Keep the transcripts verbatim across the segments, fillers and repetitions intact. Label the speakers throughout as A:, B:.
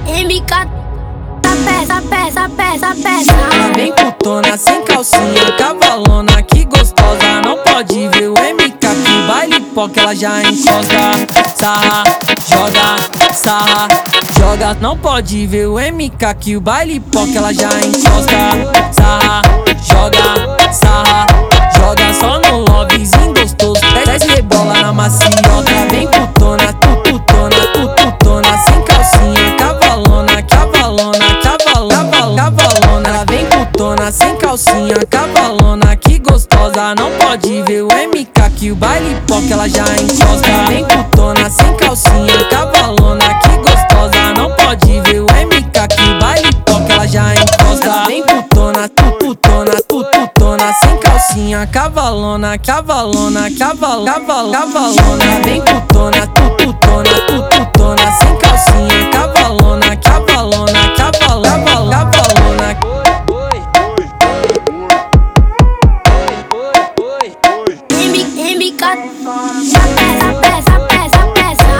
A: M K tá peça, peça, peça, peça.
B: Ela vem putona, sem calcinha, cavalona, que gostosa. Não pode ver o M K que o baile poca ela já encosta. Sarra, joga, sarra, joga. Não pode ver o M K que o baile poca ela já encosta. Sarra, joga, sarra, joga. Só no lovezinho gostoso, desce e rebola na maciota. Vem putona, tu putona, tu putona, sem calcinha, cavalona, cavalona, cavalona, cavalona. Ela vem putona, sem calcinha, cavalona, que gostosa. Não pode ver o M K que o baile poca ela já encosta. Vem putona, sem calcinha, cavalona, que gostosa. Não pode ver o M K que o baile poca ela já encosta. Vem putona, tu putona, tu putona, sem calcinha, cavalona, cavalona, caval, caval, cavalona. Vem putona, tu putona, tu putona, sem calcinha, cavalona, cavalona, caval, caval, cavalona.
A: M K tá peça, peça, peça, peça.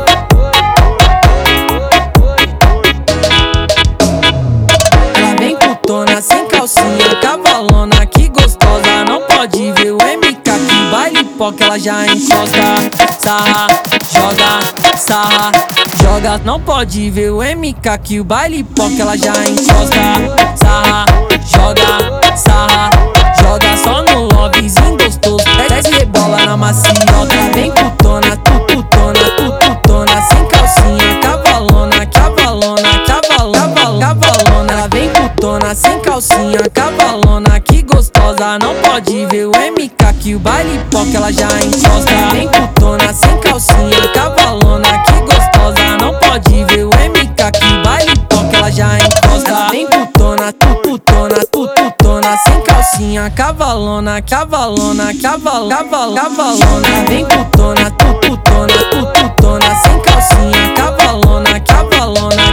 B: Ela vem putona, sem calcinha, cavalona, que gostosa. Não pode ver o M K que o baile poca ela já encosta. Sarra, joga, sarra, joga. Não pode ver o M K que o baile poca ela já encosta. Sarra, joga, sarra, joga. Só no lovezinho gostoso, desce e rebola na maciota. Vem putona, tu putona, tu putona, sem calcinha, cavalona, cavalona, cavalona, cavalona. Ela vem putona, sem calcinha, cavalona, que gostosa. Não pode ver o M K que o baile poca ela já encosta. Vem putona, sem calcinha, cavalona, que gostosa. Não pode ver o M K que o baile poca ela já encosta. Vem putona, tu putona, tu putona, sem calcinha, cavalona, cavalona, caval, caval, cavalona. Vem putona, tu putona, tu putona, sem calcinha, cavalona, cavalona.